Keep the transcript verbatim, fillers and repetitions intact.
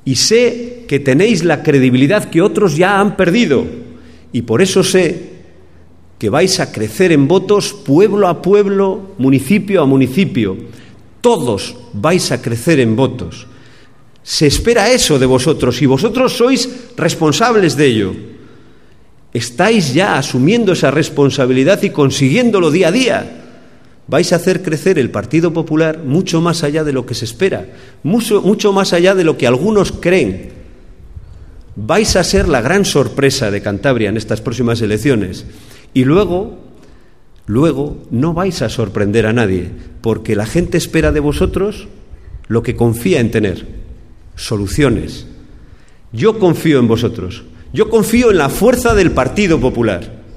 Y sé que tenéis la credibilidad que otros ya han perdido. Y por eso sé que vais a crecer en votos pueblo a pueblo, municipio a municipio. Todos vais a crecer en votos. Se espera eso de vosotros y vosotros sois responsables de ello. Estáis ya asumiendo esa responsabilidad y consiguiéndolo día a día. Vais a hacer crecer el Partido Popular mucho más allá de lo que se espera, mucho, mucho más allá de lo que algunos creen. Vais a ser la gran sorpresa de Cantabria en estas próximas elecciones. Y luego, luego no vais a sorprender a nadie, porque la gente espera de vosotros lo que confía en tener, soluciones. Yo confío en vosotros, yo confío en la fuerza del Partido Popular.